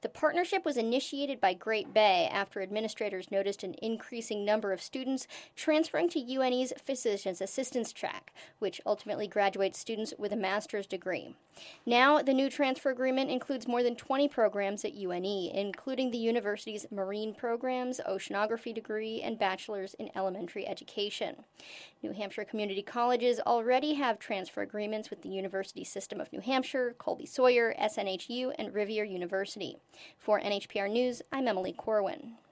The partnership was initiated by Great Bay after administrators noticed an increasing number of students transferring to UNE's Physician's Assistants track, which ultimately graduates students with a master's degree. Now, the new transfer agreement includes more than 20 programs at UNE, including the university's marine programs, oceanography degree, and bachelor's in elementary education. New Hampshire community colleges already have transfer agreements with the University System of New Hampshire, Colby-Sawyer, SNHU, and Rivier University. For NHPR News, I'm Emily Corwin.